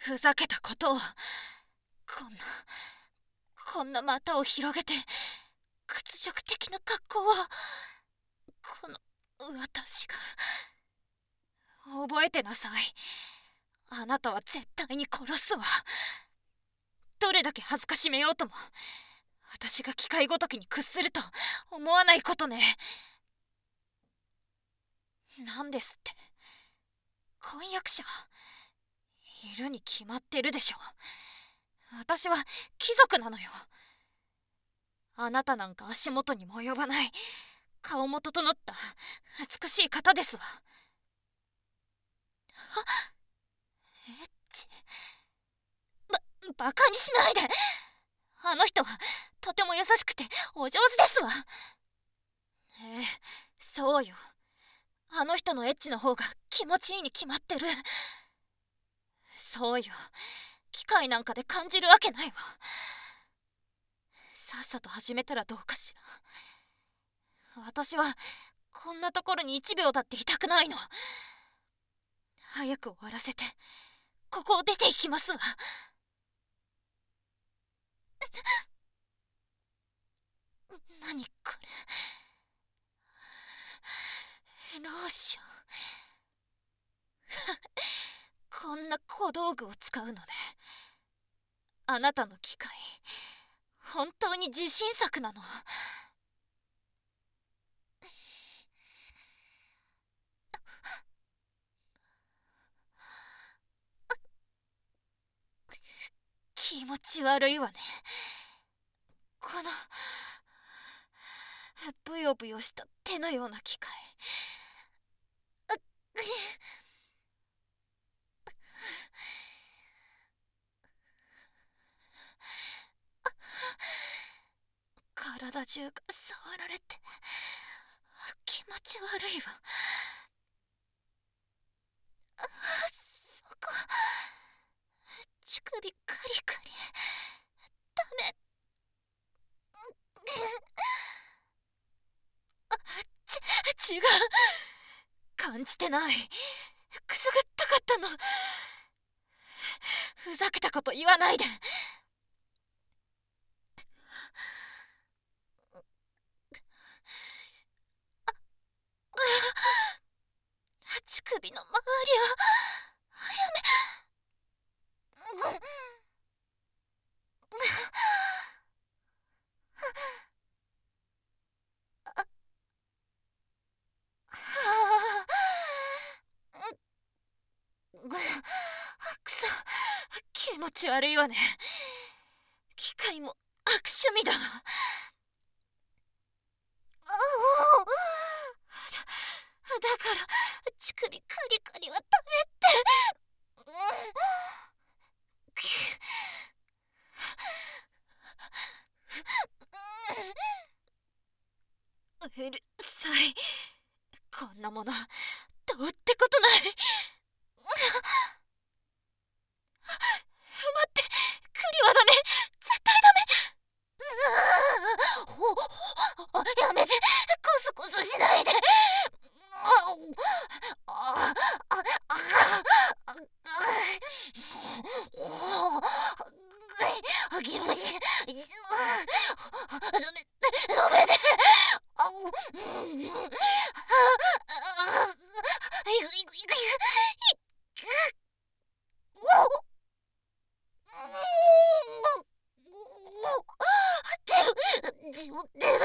ふざけたことを、こんな股を広げて屈辱的な格好を、この私が。覚えてなさい。あなたは絶対に殺すわ。どれだけ恥ずかしめようとも、私が機械ごときに屈すると思わないことね。なんですって。婚約者いるに決まってるでしょ。私は貴族なのよ。あなたなんか足元にも及ばない、顔も整った美しい方ですわ。エッチ。バカにしないで。あの人はとても優しくてお上手ですわ。そうよ。あの人のエッチの方が気持ちいいに決まってる。そうよ。機械なんかで感じるわけないわ。さっさと始めたらどうかしら。私はこんなところに1秒だっていたくないの。早く終わらせてここを出て行きますわ。何これ、ローション。こんな小道具を使うのね。あなたの機械、本当に自信作なの？気持ち悪いわね。このブヨブヨした手のような機械。体中が触られて気持ち悪いわ。そこ、乳首カリカリ。ダメ。違う、感じてない。くすぐったかったの。ふざけたこと言わないで。乳首の周りはやめ。くそ、気持ち悪いわね。機械も悪趣味だ。だから乳首カリカリはダメって。うるさい。こんなものどうってことない。待って、クリはダメ。絶対ダメ。やめて、コソコソしないで。気持ちダメで。出る。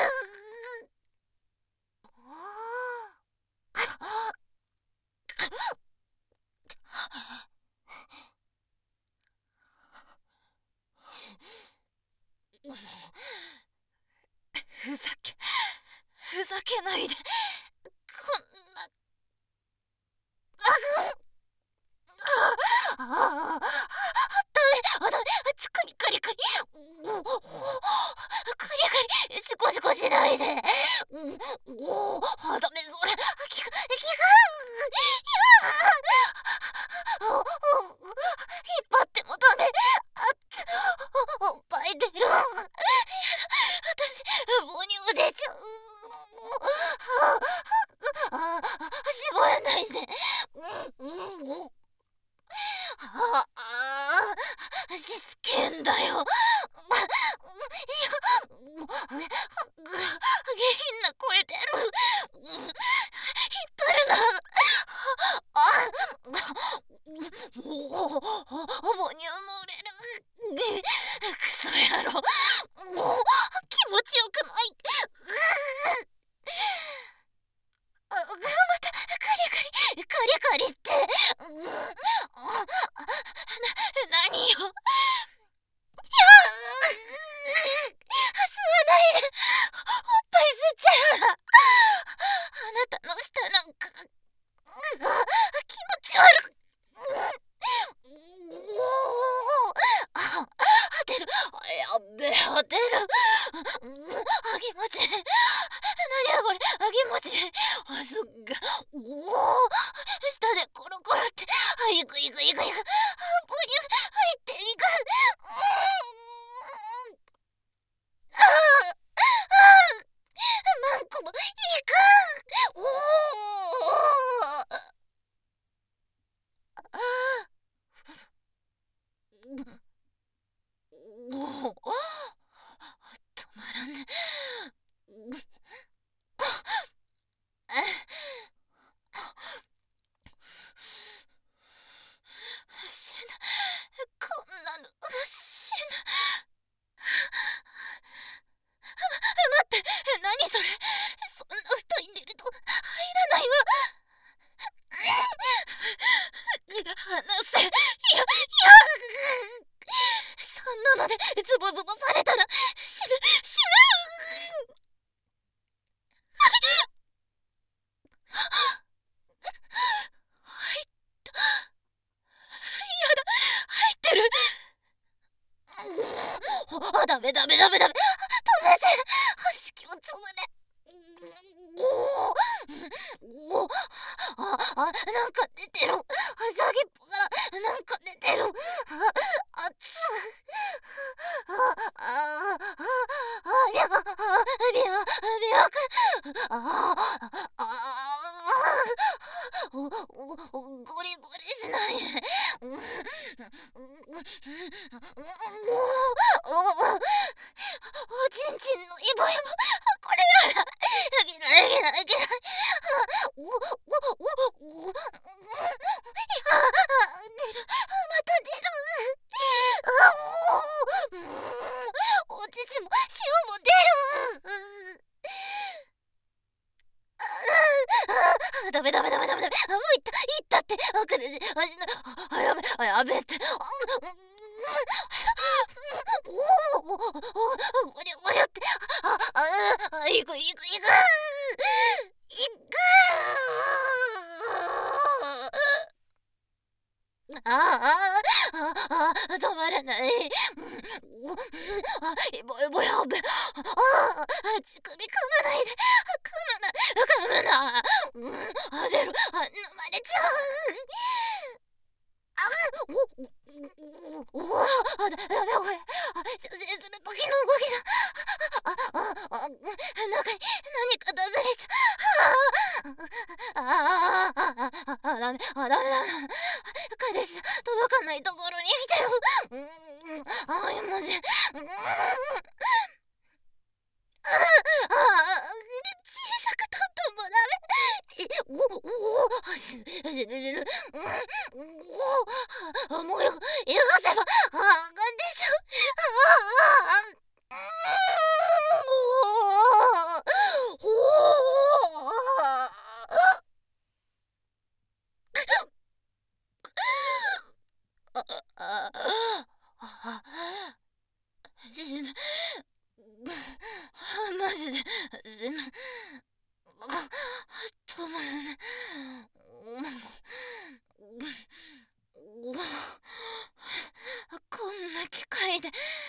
ふざけないで。こんな。ダメ。乳首カリカリ。カリカリ。シコシコしないで。ダメ、それ。効く。引っ張ってもダメ。おっぱい出る。私、母乳出ちゃう。絞らないで。 しつけんだよ。いや、下品な声出る。引っ張るな。母乳も売れる。クソ野郎。もう気持ちよくない。またカリカリって。何よ。吸わないで。おっぱい吸っちゃうわ。あなたの舌なんか気持ち悪く。出る。やっべえ、出る。あぎもち。何やこれ、あぎもち。すっげえ。下でコロコロって。いくいくいくいく。ポリ入っていく。マンコもいく。止まらね。死ぬ。こんなの死ぬ。待って、何それ。そんな太いベルト入らないわ。離せ。そんなのでズボズボされたら死ぬ。入った。やだ、入ってる。ダメ。止めて。式をつぶれ。なんか出てる。先っぽからなんか出てる。熱ゴリゴリしないで。おちんちんのイボイボ。これやだ。いけない。出る。また出る。お乳も塩も出る。ダメ。もういったって。苦しい。やべえって。ゴリゴリって。いく。止まらない。イボやべ。乳首噛まないで。噛むな。出る。飲まれちゃう。ダメこれ。射精する時の動きだ。中に何か出されちゃう。ダメ。彼氏届かないところに来てる。マジ。小さくたったんもダメ。死ぬ。もうよかせば。が出ちゃう。死ぬ。マジで死ぬ。止まらね。こんな機械で